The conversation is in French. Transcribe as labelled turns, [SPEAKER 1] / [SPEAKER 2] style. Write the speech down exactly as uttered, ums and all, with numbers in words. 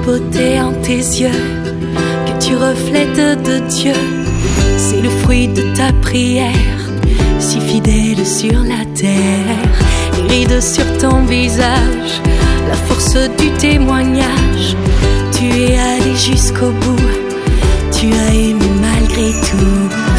[SPEAKER 1] beauté en tes yeux que tu reflètes de Dieu. C'est le fruit de ta prière, si fidèle sur la terre. Les rides sur ton visage, la force du témoignage. Tu es allé jusqu'au bout, tu as aimé malgré tout.